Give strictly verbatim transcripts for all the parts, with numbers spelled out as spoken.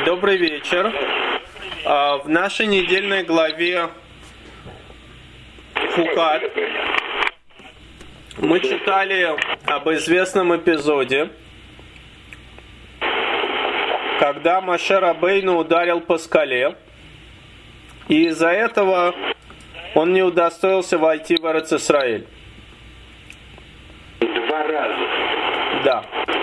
Добрый вечер. В нашей недельной главе Хукат мы читали об известном эпизоде, когда Моше Рабейну ударил по скале, и из-за этого он не удостоился войти в Эрец-Исраэль. Два раза. Да.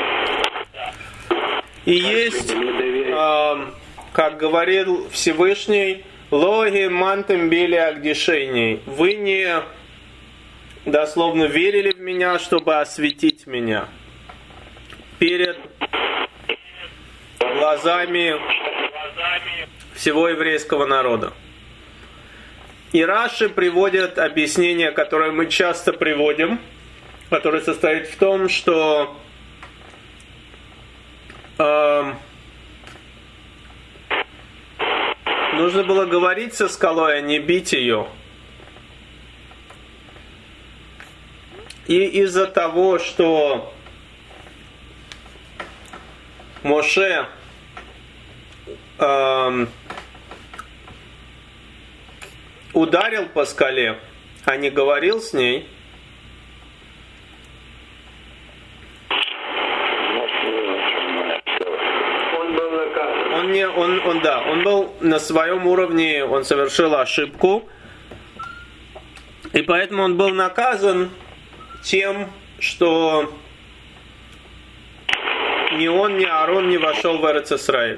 И есть, э, как говорил Всевышний, «Логи мантем били агдишейней». Вы не дословно верили в меня, чтобы осветить меня перед глазами всего еврейского народа. И Раши приводит объяснение, которое мы часто приводим, которое состоит в том, что э, нужно было говорить со скалой, а не бить ее. И из-за того, что Моше э, ударил по скале, а не говорил с ней, он не, он, он, да, он был на своем уровне, он совершил ошибку, и поэтому он был наказан тем, что ни он, ни Аарон не вошел в Эрец-Исраэль.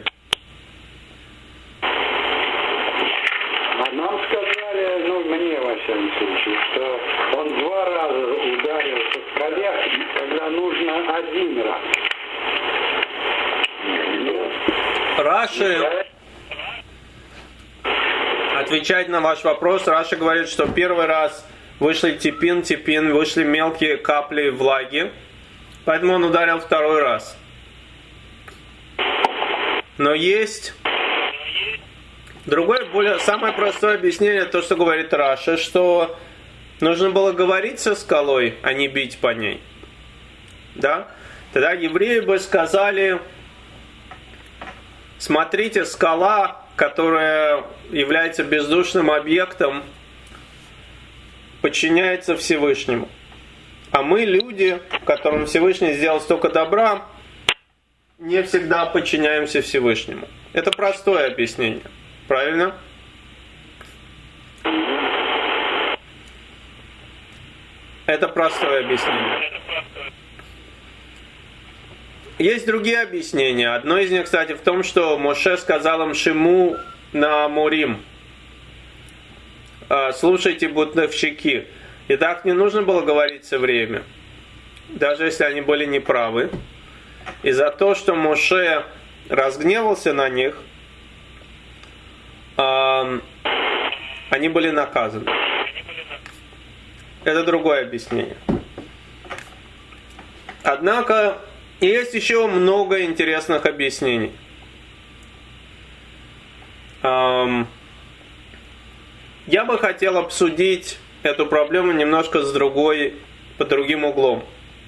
А нам сказали, ну мне во всяком случае, что он два раза ударил по скале, когда нужно один раз. Раши, отвечать на ваш вопрос, Раши говорит, что первый раз вышли типин, типин, вышли мелкие капли влаги, поэтому он ударил второй раз. Но есть другое, более, самое простое объяснение, то, что говорит Раши, что нужно было говорить со скалой, а не бить по ней. Да? Тогда евреи бы сказали: смотрите, скала, которая является бездушным объектом, подчиняется Всевышнему. А мы, люди, которым Всевышний сделал столько добра, не всегда подчиняемся Всевышнему. Это простое объяснение. Правильно? Это простое объяснение. Есть другие объяснения. Одно из них, кстати, в том, что Моше сказал им Шиму на Мурим: слушайте, бунтовщики. И так не нужно было говорить все время, даже если они были неправы. И за то, что Моше разгневался на них, они были наказаны. Это другое объяснение. Однако есть еще много интересных объяснений. Я бы хотел обсудить эту проблему немножко с другой, под другим углом.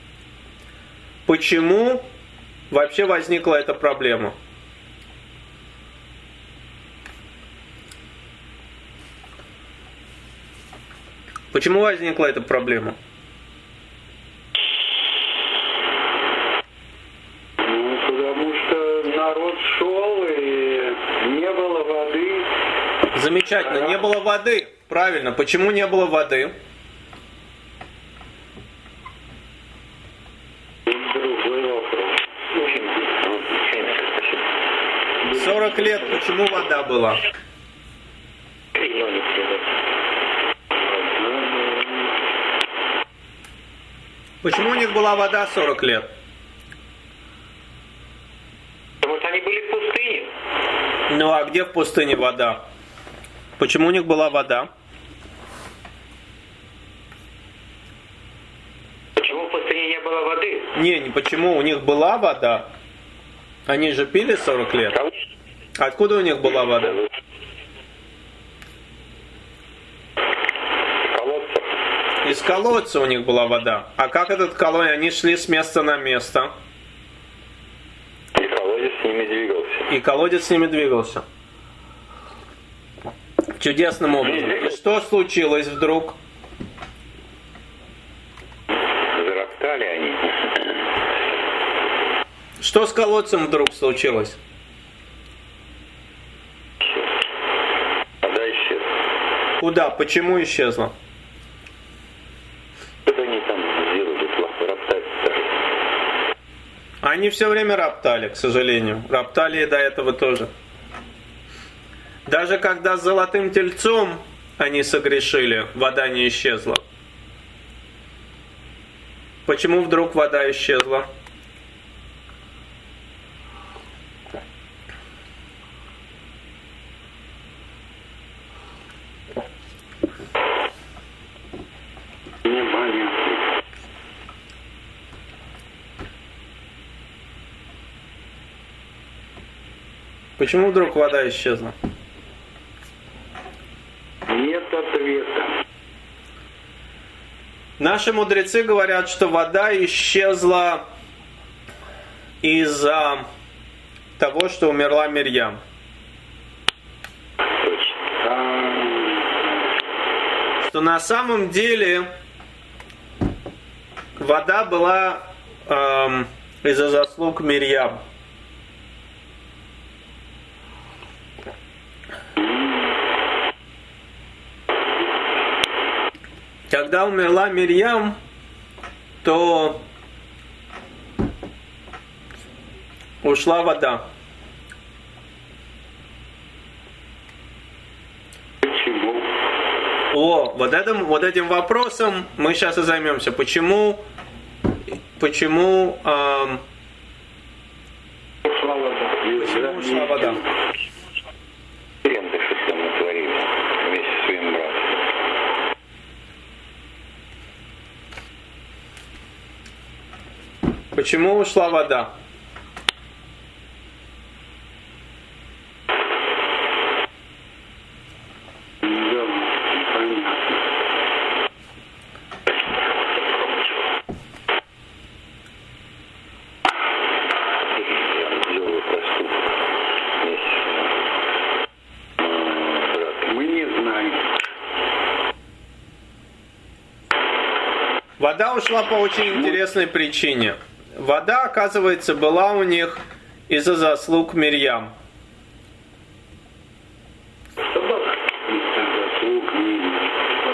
Почему вообще возникла эта проблема? Почему возникла эта проблема? Ну, потому что народ шел, и не было воды. Замечательно, не было воды. Правильно. Почему не было воды? Другой вопрос. сорок лет, почему вода была? Почему у них была вода сорок лет? Потому что они были в пустыне. Ну а где в пустыне вода? Почему у них была вода? Почему в пустыне не было воды? Не, не почему. У них была вода. Они же пили сорок лет. Откуда у них была вода? Колодца. Из колодца у них была вода. А как этот колодец? Они шли с места на место. И колодец с ними двигался. И И колодец с ними двигался. Чудесным образом. И что случилось вдруг? Зароптали они. Что с колодцем вдруг случилось? Вода исчезла. Куда? Почему исчезла? Что они там сделали плохо? Роптать стали. Они все время роптали, к сожалению. Роптали и до этого тоже. Даже когда с золотым тельцом они согрешили, вода не исчезла. Почему вдруг вода исчезла? Непонятно. Почему вдруг вода исчезла? Нет ответа. Наши мудрецы говорят, что вода исчезла из-за того, что умерла Мирьям. Что на самом деле вода была эм, из-за заслуг Мирьям. Когда умерла Мирьям, то ушла вода. Почему? О, вот этим, вот этим вопросом мы сейчас и займемся. Почему, почему, эм, Ушла вода. почему ушла вода? Ренты что натворили вместе со своим братом. Почему ушла вода? Да, понятно. Я сделаю проступок вместе с братом. Мы не знаем. Вода ушла по очень интересной причине. Вода, оказывается, была у них из-за заслуг Мирьям. Собака. Из-за заслуг Мирьям.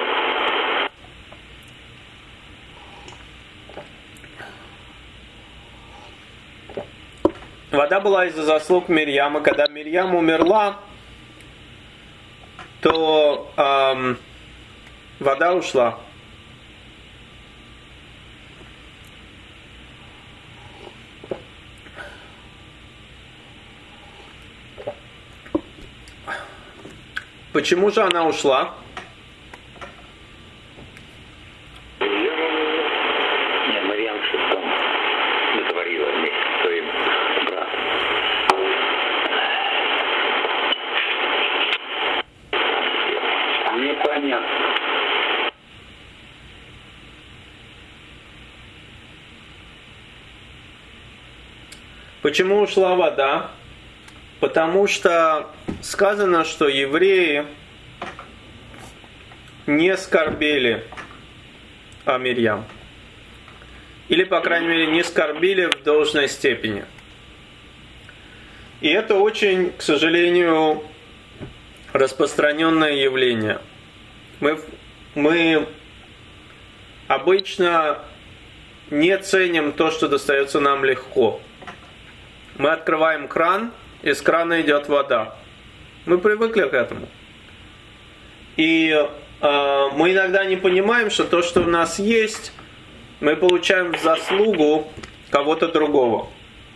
Вода была из-за заслуг Мирьяма. Когда Мирьям умерла, то эм, вода ушла. Почему же она ушла? Не, Марьям что-то там натворила вместе со своим братом. Непонятно. Почему ушла вода? Потому что сказано, что евреи не скорбели о Мирьям. Или, по крайней мере, не скорбили в должной степени. И это очень, к сожалению, распространенное явление. Мы, мы обычно не ценим то, что достается нам легко. Мы открываем кран, из крана идет вода. Мы привыкли к этому. И э, мы иногда не понимаем, что то, что у нас есть, мы получаем в заслугу кого-то другого.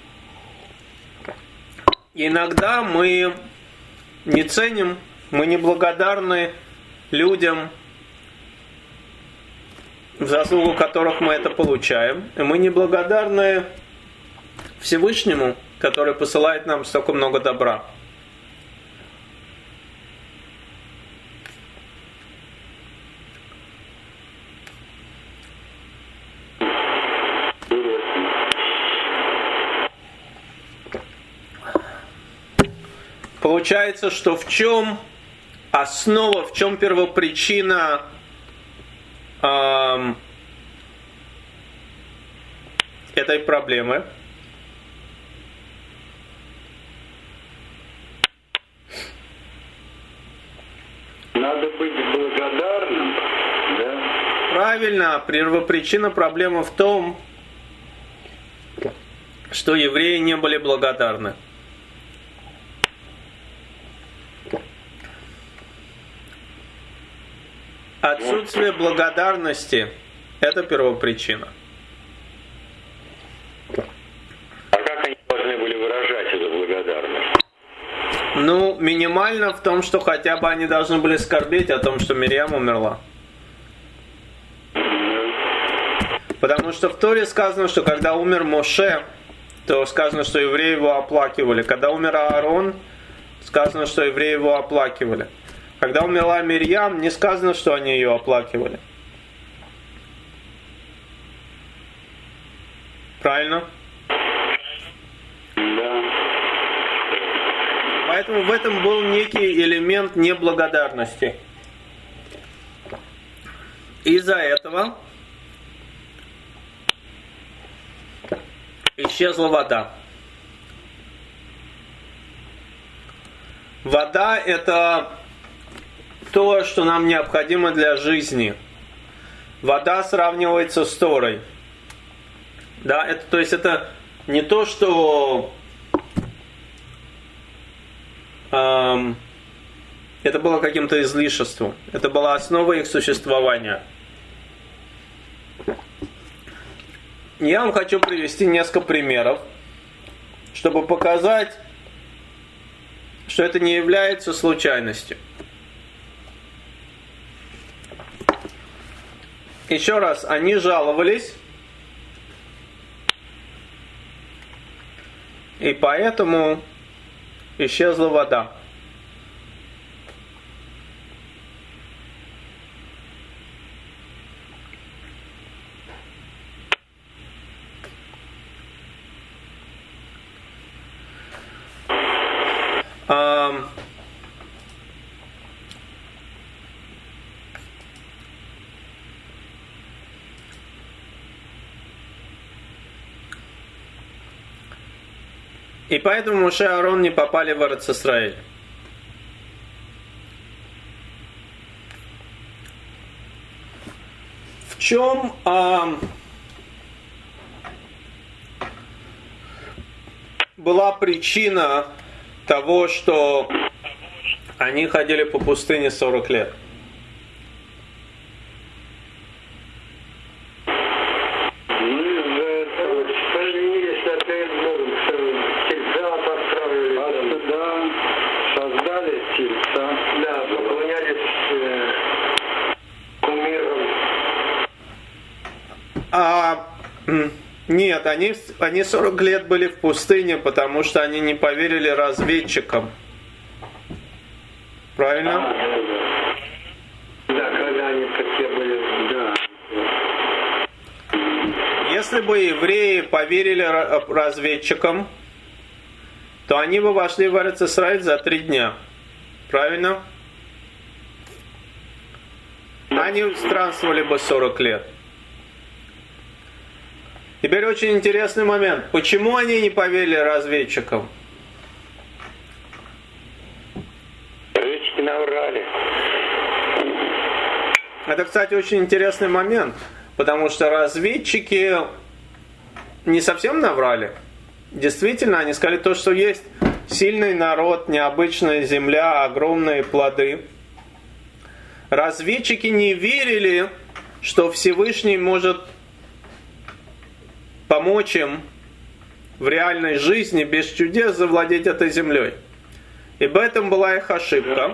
И иногда мы не ценим, мы не благодарны людям, в заслугу которых мы это получаем. И мы не благодарны Всевышнему, который посылает нам столько много добра. получается, что в чем основа, в чем первопричина эм, этой проблемы? Надо быть благодарным, да? Правильно, первопричина проблемы в том, что евреи не были благодарны. Отсутствие благодарности – это первопричина. А как они должны были выражать эту благодарность? Ну, минимально в том, что хотя бы они должны были скорбеть о том, что Мирьям умерла. Потому что в Торе сказано, что когда умер Моше, то сказано, что евреи его оплакивали. Когда умер Аарон, сказано, что евреи его оплакивали. Когда умерла Мирьям, не сказано, что они ее оплакивали. Правильно? Да. Поэтому в этом был некий элемент неблагодарности. Из-за этого исчезла вода. Вода – это то, что нам необходимо для жизни. Вода сравнивается с Торой. Да, это, то есть это не то, что эм, это было каким-то излишеством. Это была основа их существования. Я вам хочу привести несколько примеров, чтобы показать, что это не является случайностью. Еще раз, они жаловались, и поэтому исчезла вода. Um, И поэтому Моше и Аарон не попали в Эрец-Исраэль. В чем а, была причина того, что они ходили по пустыне сорок лет? А, нет, они, они сорок лет были в пустыне, потому что они не поверили разведчикам. Правильно? А, да, когда они такие были, да. Если бы евреи поверили разведчикам, то они бы вошли в Эрец-Исраэль за три дня. Правильно? Они странствовали бы сорок лет. Теперь очень интересный момент. Почему они не поверили разведчикам? Разведчики наврали. Это, кстати, очень интересный момент. Потому что разведчики не совсем наврали. Действительно, они сказали то, что есть сильный народ, необычная земля, огромные плоды. Разведчики не верили, что Всевышний может помочь им в реальной жизни без чудес завладеть этой землей. И в этом была их ошибка.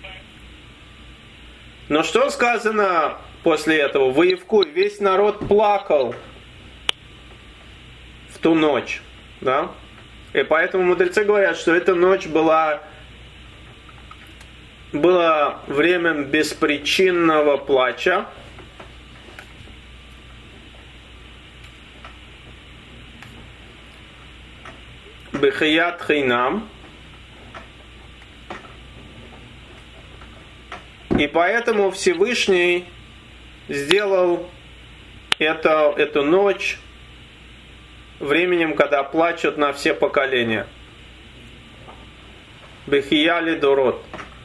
Но что сказано после этого? В Иевкуе весь народ плакал в ту ночь. Да? И поэтому мудрецы говорят, что эта ночь была, было время беспричинного плача. Бехият хинам. И поэтому Всевышний сделал это, эту ночь временем, когда плачут на все поколения. Бехияли дорот.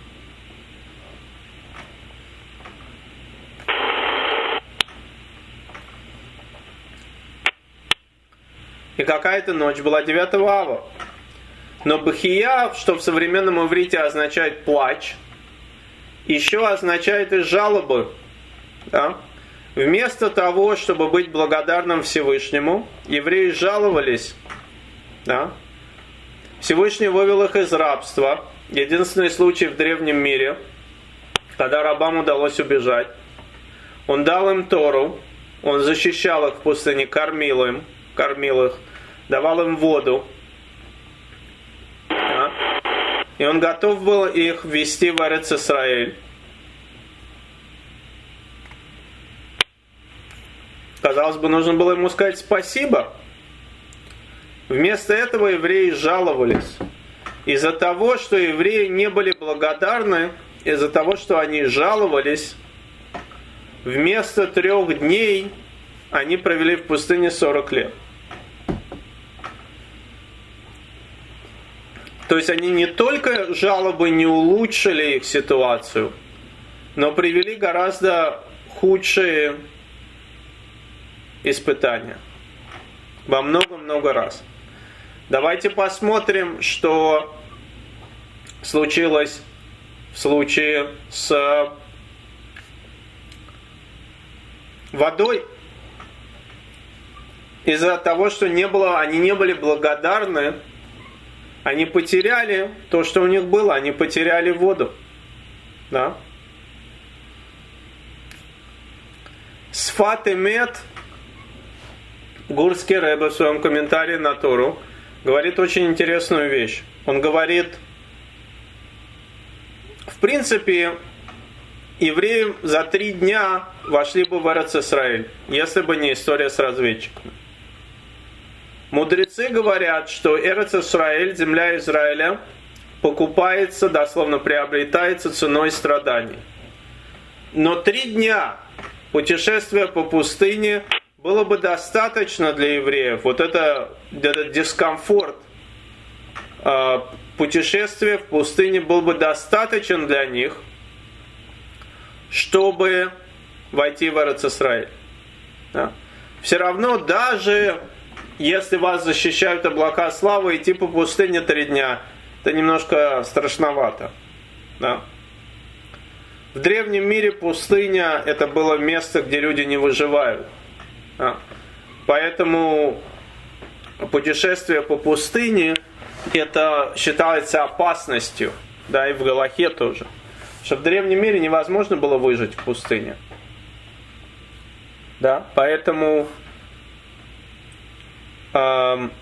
И какая-то ночь была девятого ава. Но бахия, что в современном иврите означает плач, еще означает и жалобы. Да? Вместо того, чтобы быть благодарным Всевышнему, евреи жаловались. Да? Всевышний вывел их из рабства. Единственный случай в древнем мире, когда рабам удалось убежать. Он дал им Тору, он защищал их в пустыне, кормил им, кормил их, давал им воду. Да? И он готов был их ввести в Эрец Исраэль. Казалось бы, нужно было ему сказать спасибо. Вместо этого евреи жаловались. Из-за того, что евреи не были благодарны, из-за того, что они жаловались, вместо трех дней они провели в пустыне сорок лет. То есть они не только жалобы не улучшили их ситуацию, но привели гораздо худшие испытания. Во много-много раз. Давайте посмотрим, что случилось в случае с водой. Из-за того, что не было, они не были благодарны, они потеряли то, что у них было, они потеряли воду. Да? Сфат эмет, Гурский Ребе в своем комментарии на Тору говорит очень интересную вещь. Он говорит, в принципе, евреи за три дня вошли бы в Эрец Исраэль, если бы не история с разведчиками. Мудрецы говорят, что Эрец Исраэль, земля Израиля, покупается, дословно приобретается ценой страданий. Но три дня путешествия по пустыне было бы достаточно для евреев. Вот это, этот дискомфорт э, путешествия в пустыне был бы достаточен для них, чтобы войти в Эрец Исраэль. Да? Все равно, даже если вас защищают облака славы, идти по пустыне три дня, это немножко страшновато. Да? В древнем мире пустыня это было место, где люди не выживают. Да? Поэтому путешествие по пустыне это считается опасностью. Да, и в Галахе тоже. Что в древнем мире невозможно было выжить в пустыне. Да? Поэтому эм,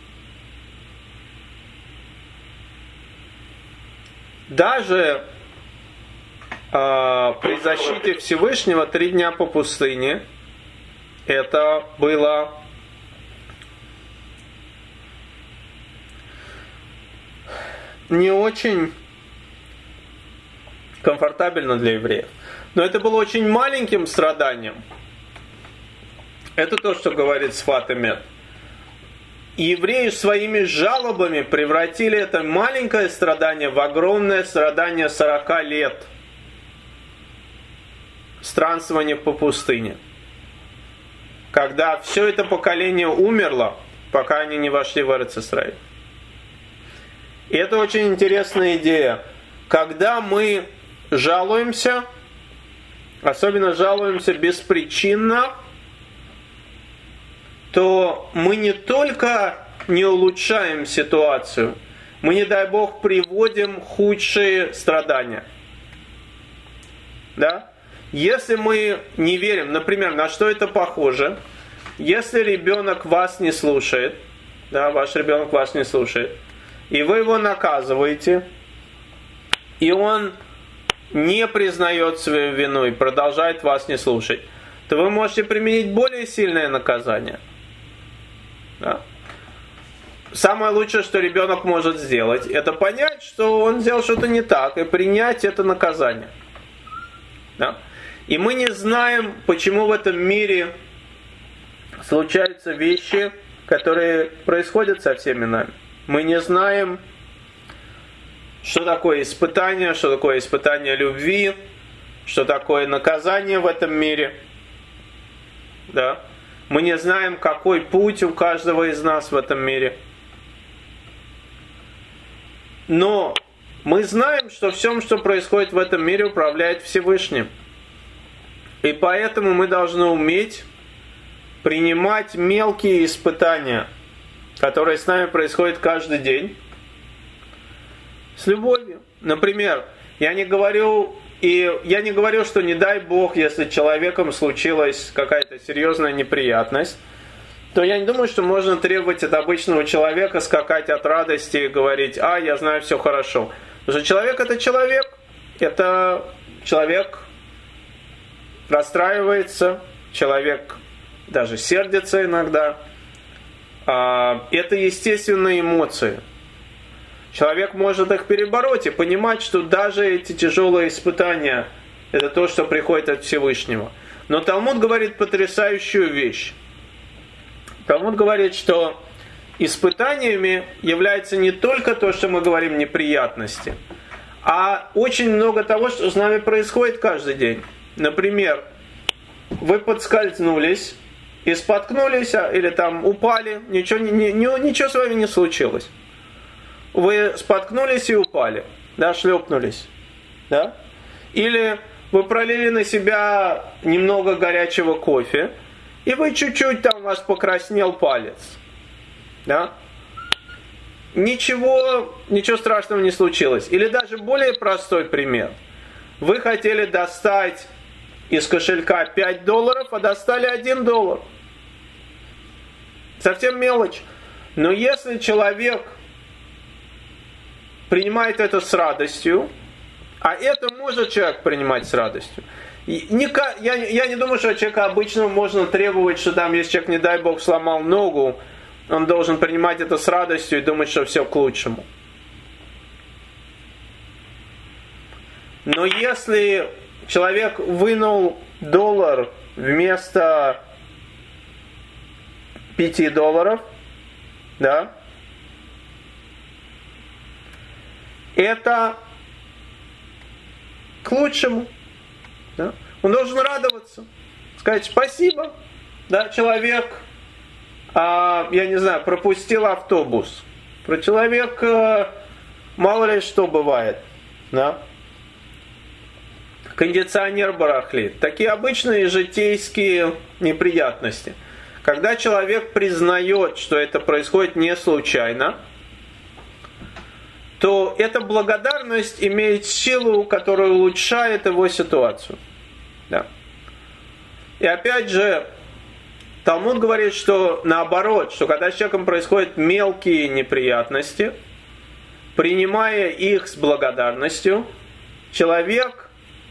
даже э, при защите Всевышнего три дня по пустыне это было не очень комфортабельно для евреев. Но это было очень маленьким страданием. Это то, что говорит Сфат эмет. И евреи своими жалобами превратили это маленькое страдание в огромное страдание сорока лет странствования по пустыне. Когда все это поколение умерло, пока они не вошли в Эрец Исраэль. И это очень интересная идея. Когда мы жалуемся, особенно жалуемся беспричинно, то мы не только не улучшаем ситуацию, мы, не дай Бог, приводим худшие страдания. Да? Если мы не верим, например, на что это похоже? Если ребенок вас не слушает, да, ваш ребенок вас не слушает, и вы его наказываете, и он не признает свою вину и продолжает вас не слушать, то вы можете применить более сильное наказание. Да? Самое лучшее, что ребенок может сделать, это понять, что он сделал что-то не так, и принять это наказание. Да? И мы не знаем, почему в этом мире случаются вещи, которые происходят со всеми нами. Мы не знаем, что такое испытание, что такое испытание любви, что такое наказание в этом мире. Да? Мы не знаем, какой путь у каждого из нас в этом мире. Но мы знаем, что всем, что происходит в этом мире, управляет Всевышний. И поэтому мы должны уметь принимать мелкие испытания, которые с нами происходят каждый день, с любовью. Например, я не говорю, и я не говорю, что не дай Бог, если с человеком случилась какая-то серьезная неприятность, то я не думаю, что можно требовать от обычного человека скакать от радости и говорить: а, я знаю, все хорошо. Потому что человек это человек, это человек расстраивается, человек даже сердится иногда. Это естественные эмоции. Человек может их перебороть и понимать, что даже эти тяжелые испытания – это то, что приходит от Всевышнего. Но Талмуд говорит потрясающую вещь. Талмуд говорит, что испытаниями является не только то, что мы говорим неприятности, а очень много того, что с нами происходит каждый день. Например, вы подскользнулись и споткнулись, или там упали, ничего, ни, ни, ничего с вами не случилось. Вы споткнулись и упали, да, шлепнулись, да? Или вы пролили на себя немного горячего кофе, и вы чуть-чуть там, у вас покраснел палец, да? Ничего, ничего страшного не случилось. Или даже более простой пример. Вы хотели достать из кошелька пять долларов, а достали один доллар. Совсем мелочь. Но если человек принимает это с радостью, а это может человек принимать с радостью. И не, я, я не думаю, что от человека обычного можно требовать, что там, если человек, не дай Бог, сломал ногу, он должен принимать это с радостью и думать, что все к лучшему. Но если человек вынул доллар вместо пяти долларов, да, это к лучшему. Да? Он должен радоваться, сказать спасибо. Да, человек, а, я не знаю, пропустил автобус. Про человек а, мало ли что бывает. Да? Кондиционер барахлит. Такие обычные житейские неприятности. Когда человек признает, что это происходит не случайно, то эта благодарность имеет силу, которая улучшает его ситуацию. Да. И опять же, Талмуд говорит, что наоборот, что когда с человеком происходят мелкие неприятности, принимая их с благодарностью, человек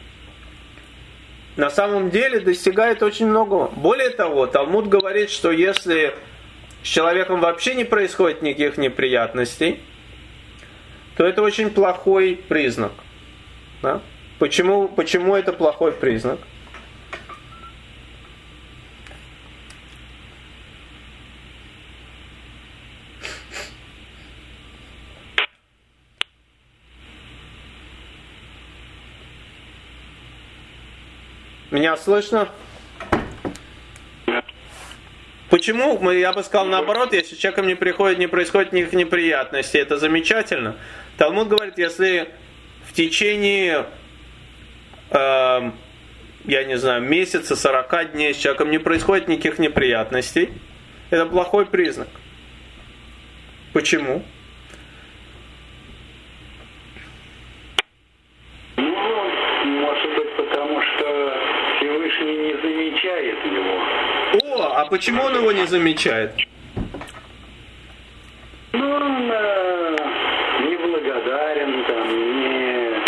на самом деле достигает очень многого. Более того, Талмуд говорит, что если с человеком вообще не происходит никаких неприятностей, то это очень плохой признак. Да? Почему, почему это плохой признак? Меня слышно? Почему? Я бы сказал наоборот, если с человеком не приходит, не происходит никаких неприятностей, это замечательно. Талмуд говорит, если в течение, э, я не знаю, месяца, сорока дней с человеком не происходит никаких неприятностей, это плохой признак. Почему? Ну, может быть, потому что Всевышний не замечает его. О, а почему он его не замечает? Ну, он э, неблагодарен, там, не...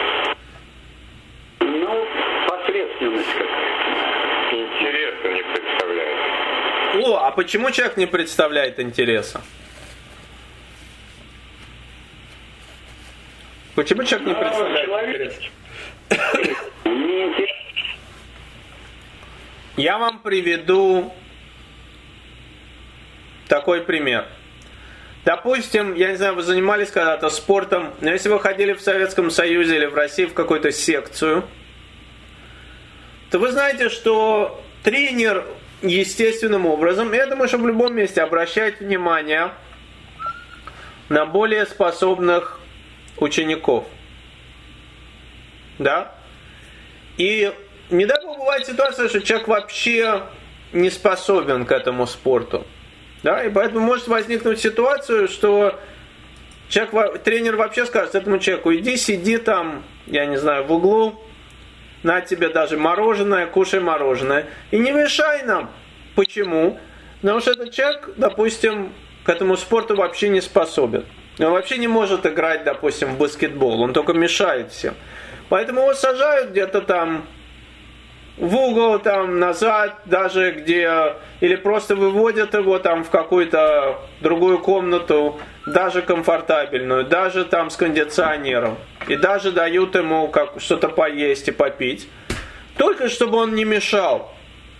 Ну, посредственность какая-то. Интереса не представляет. О, а почему человек не представляет интереса? Почему человек не представляет интерес? Я вам приведу такой пример. Допустим, я не знаю, вы занимались когда-то спортом, но если вы ходили в Советском Союзе или в России в какую-то секцию, то вы знаете, что тренер естественным образом, я думаю, что в любом месте обращает внимание на более способных учеников. Да? И не дай бог бывает ситуация, что человек вообще не способен к этому спорту. Да? И поэтому может возникнуть ситуация, что человек, тренер вообще скажет этому человеку: иди, сиди там, я не знаю, в углу, на тебе даже мороженое, кушай мороженое. И не мешай нам. Почему? Потому что этот человек, допустим, к этому спорту вообще не способен. Он вообще не может играть, допустим, в баскетбол. Он только мешает всем. Поэтому его сажают где-то там в угол, там, назад, даже где... Или просто выводят его там в какую-то другую комнату, даже комфортабельную, даже там с кондиционером. И даже дают ему как, что-то поесть и попить. Только чтобы он не мешал.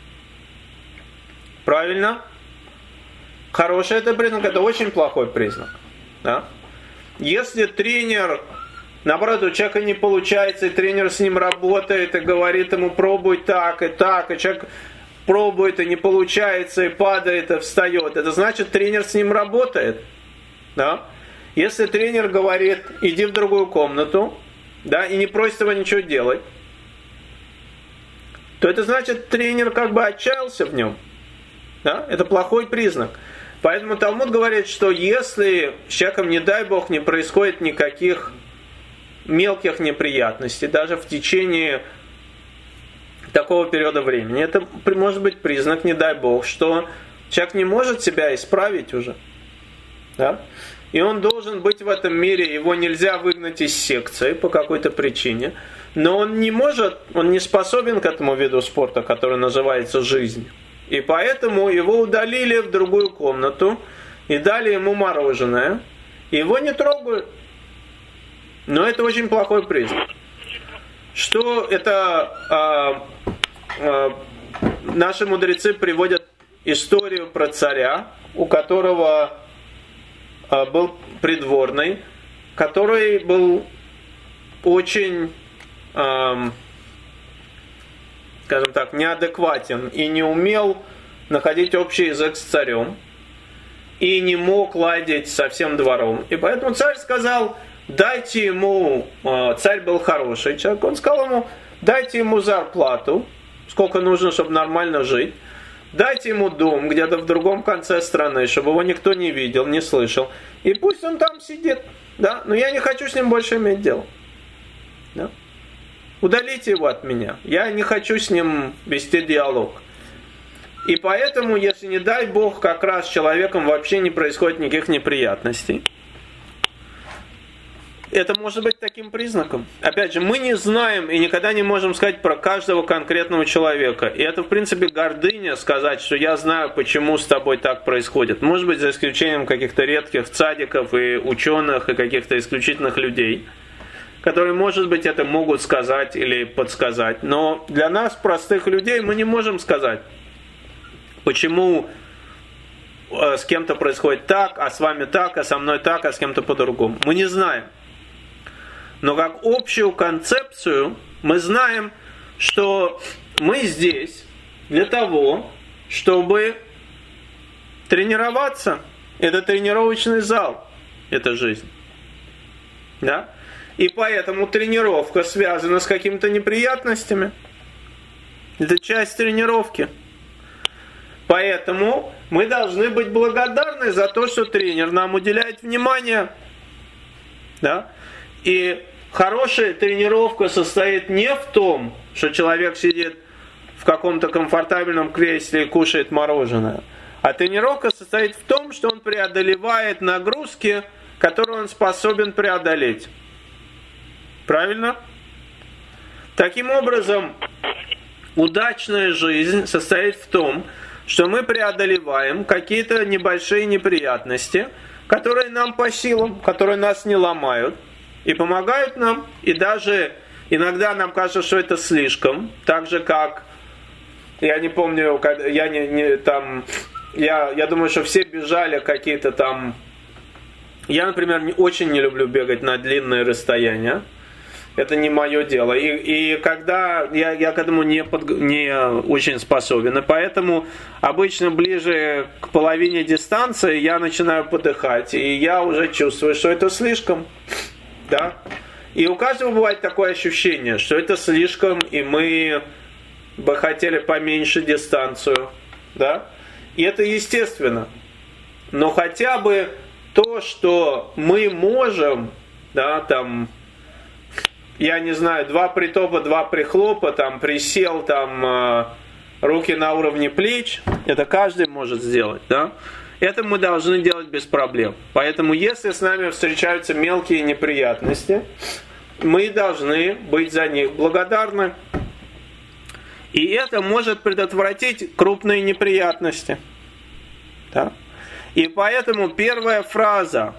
Правильно? Хороший это признак, это очень плохой признак. Да? Если тренер, наоборот, у человека не получается, и тренер с ним работает, и говорит ему: пробуй так и так, и человек пробует, и не получается, и падает, и встает, это значит, тренер с ним работает. Да? Если тренер говорит: иди в другую комнату, да, и не просит его ничего делать, то это значит, тренер как бы отчаялся в нем. Да? Это плохой признак. Поэтому Талмуд говорит, что если с человеком, не дай Бог, не происходит никаких мелких неприятностей, даже в течение такого периода времени, это может быть признак, не дай Бог, что человек не может себя исправить уже. Да? И он должен быть в этом мире, его нельзя выгнать из секции по какой-то причине, но он не может, он не способен к этому виду спорта, который называется жизнь. И поэтому его удалили в другую комнату и дали ему мороженое. Его не трогают. Но это очень плохой признак. Что это... А, а, наши мудрецы приводят историю про царя, у которого а, был придворный, который был очень... А, скажем так, неадекватен и не умел находить общий язык с царем и не мог ладить со всем двором. И поэтому царь сказал: дайте ему, царь был хороший человек, он сказал ему: дайте ему зарплату, сколько нужно, чтобы нормально жить, дайте ему дом где-то в другом конце страны, чтобы его никто не видел, не слышал, и пусть он там сидит, да? Но я не хочу с ним больше иметь дело. Да? Удалите его от меня. Я не хочу с ним вести диалог. И поэтому, если не дай Бог, как раз с человеком вообще не происходит никаких неприятностей, это может быть таким признаком. Опять же, мы не знаем и никогда не можем сказать про каждого конкретного человека. И это, в принципе, гордыня сказать, что я знаю, почему с тобой так происходит. Может быть, за исключением каких-то редких цадиков и ученых, и каких-то исключительных людей, которые, может быть, это могут сказать или подсказать. Но для нас, простых людей, мы не можем сказать, почему с кем-то происходит так, а с вами так, а со мной так, а с кем-то по-другому. Мы не знаем. Но как общую концепцию мы знаем, что мы здесь для того, чтобы тренироваться. Это тренировочный зал, это жизнь. Да? И поэтому тренировка связана с какими-то неприятностями. Это часть тренировки. Поэтому мы должны быть благодарны за то, что тренер нам уделяет внимание. Да? И хорошая тренировка состоит не в том, что человек сидит в каком-то комфортабельном кресле и кушает мороженое. А тренировка состоит в том, что он преодолевает нагрузки, которые он способен преодолеть. Правильно? Таким образом, удачная жизнь состоит в том, что мы преодолеваем какие-то небольшие неприятности, которые нам по силам, которые нас не ломают, и помогают нам, и даже иногда нам кажется, что это слишком, так же как, я не помню, я не, не там, я, я думаю, что все бежали какие-то там, я, например, не, очень не люблю бегать на длинные расстояния. Это не мое дело. И, и когда я, я к этому не, под, не очень способен. И поэтому обычно ближе к половине дистанции я начинаю подыхать. И я уже чувствую, что это слишком. Да? И у каждого бывает такое ощущение, что это слишком, и мы бы хотели поменьше дистанцию. Да? И это естественно. Но хотя бы то, что мы можем, да, там, я не знаю, два притопа, два прихлопа, там, присел, там, э, руки на уровне плеч, это каждый может сделать, да? Это мы должны делать без проблем. Поэтому, если с нами встречаются мелкие неприятности, мы должны быть за них благодарны. И это может предотвратить крупные неприятности. Да? И поэтому первая фраза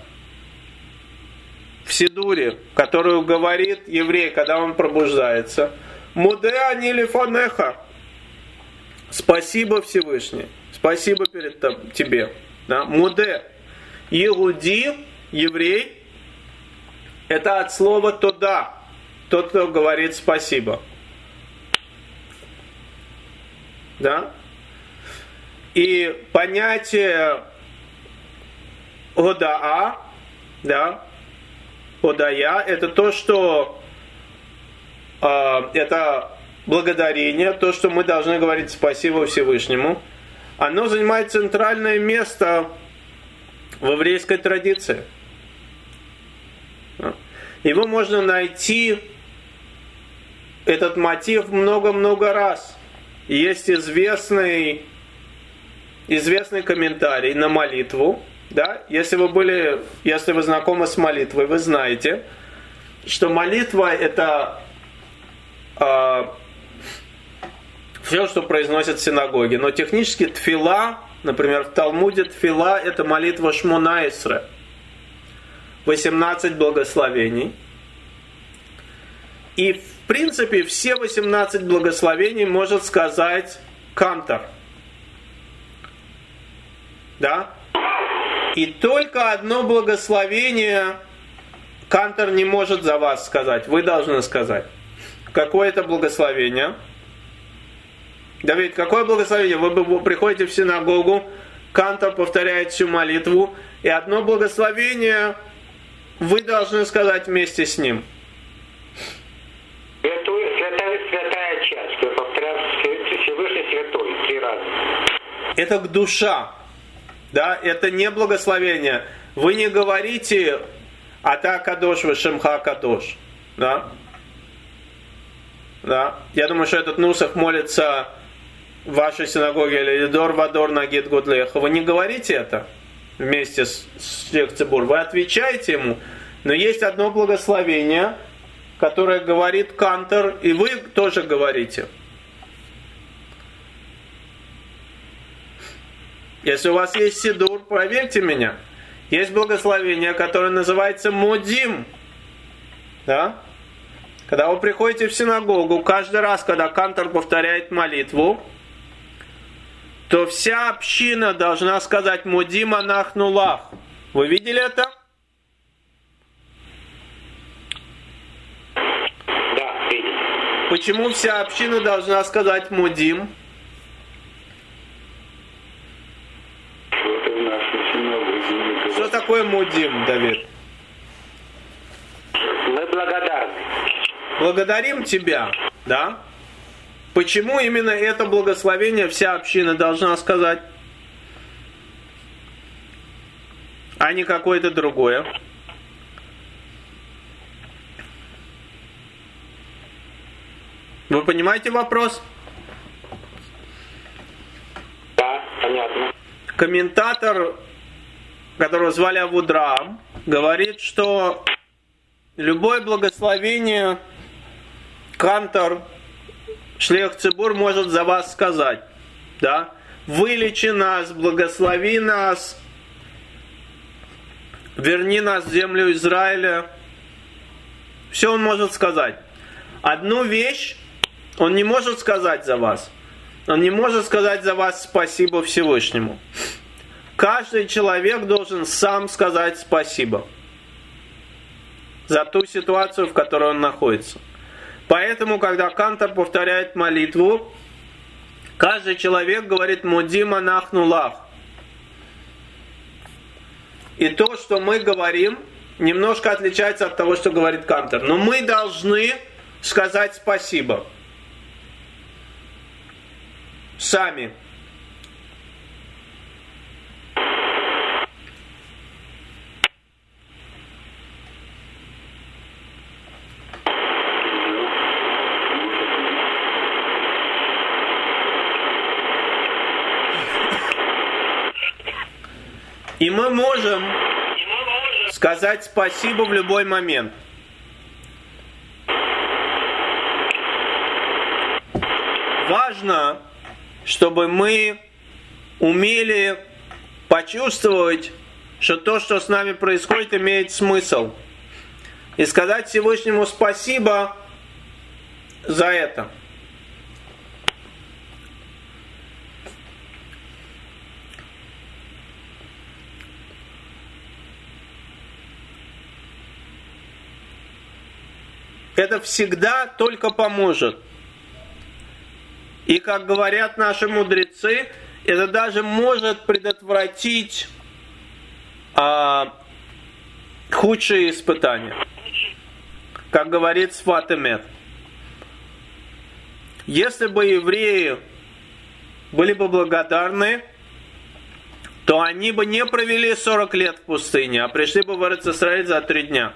в Сидуре, которую говорит еврей, когда он пробуждается, «Муде ани лифанеха», «Спасибо, Всевышний», «Спасибо перед тебе». Да? «Муде», «Иуди», еврей, это от слова «тода», тот, кто говорит «спасибо». Да? И понятие «одаа», да, «одая» это то, что э, это благодарение, то, что мы должны говорить спасибо Всевышнему. Оно занимает центральное место в еврейской традиции. Его можно найти, этот мотив, много-много раз. Есть известный, известный комментарий на молитву. Да? Если вы были, если вы знакомы с молитвой, вы знаете, что молитва это э, все, что произносят в синагоге. Но технически тфила, например, в Талмуде тфила это молитва Шмона Эсре. восемнадцать благословений. И в принципе все восемнадцать благословений может сказать кантор. Да? И только одно благословение кантор не может за вас сказать. Вы должны сказать. Какое это благословение? Давид, какое благословение? Вы приходите в синагогу, кантор повторяет всю молитву, и одно благословение вы должны сказать вместе с ним. Святой, святая, святая часть. Вы повторяете Всевышний святой три раза. Это к душа. Да, это не благословение. Вы не говорите «Ата кадош вешемха кадош». Да? Да? Я думаю, что этот нусах молится в вашей синагоге или «Дор вадор нагид гудлеха». Вы не говорите это вместе с, с Шлех Цибур. Вы отвечаете ему. Но есть одно благословение, которое говорит кантор, и вы тоже говорите. Если у вас есть сидур, проверьте меня. Есть благословение, которое называется модим. Да? Когда вы приходите в синагогу, каждый раз, когда кантор повторяет молитву, то вся община должна сказать модим анахну лах. Вы видели это? Да, видел. Почему вся община должна сказать модим? Что такое мудим, Давид? Мы благодарны. Благодарим тебя, да? Почему именно это благословение вся община должна сказать, а не какое-то другое? Вы понимаете вопрос? Да, понятно. Комментатор, которого звали Авудраам, говорит, что любое благословение кантор, Шлех Цибур может за вас сказать. Да? Вылечи нас, благослови нас, верни нас в землю Израиля. Все он может сказать. Одну вещь он не может сказать за вас. Он не может сказать за вас спасибо Всевышнему. Каждый человек должен сам сказать спасибо за ту ситуацию, в которой он находится. Поэтому, когда Кантор повторяет молитву, каждый человек говорит «Мудим анахну лах». И то, что мы говорим, немножко отличается от того, что говорит Кантор. Но мы должны сказать спасибо. Сами. И мы можем сказать спасибо в любой момент. Важно, чтобы мы умели почувствовать, что то, что с нами происходит, имеет смысл. И сказать Всевышнему спасибо за это. Это всегда только поможет. И, как говорят наши мудрецы, это даже может предотвратить а, худшие испытания. Как говорит Сфат Эмет. Если бы евреи были бы благодарны, то они бы не провели сорок лет в пустыне, а пришли бы в Эрец-Исраэль за три дня.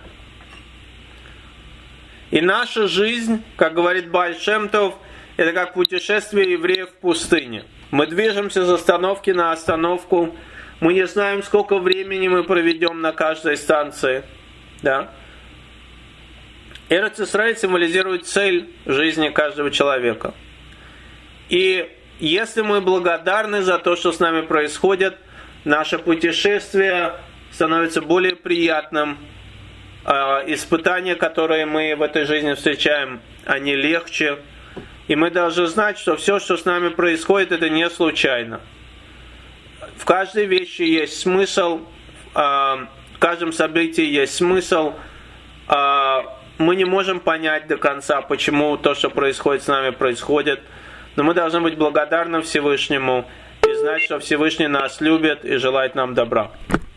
И наша жизнь, как говорит Бааль Шем Тов, это как путешествие евреев в пустыне. Мы движемся с остановки на остановку. Мы не знаем, сколько времени мы проведем на каждой станции. Да? Эрец-Исраэль символизирует цель жизни каждого человека. И если мы благодарны за то, что с нами происходит, наше путешествие становится более приятным. Испытания, которые мы в этой жизни встречаем, они легче. И мы должны знать, что все, что с нами происходит, это не случайно. В каждой вещи есть смысл, в каждом событии есть смысл. Мы не можем понять до конца, почему то, что происходит с нами, происходит. Но мы должны быть благодарны Всевышнему и знать, что Всевышний нас любит и желает нам добра.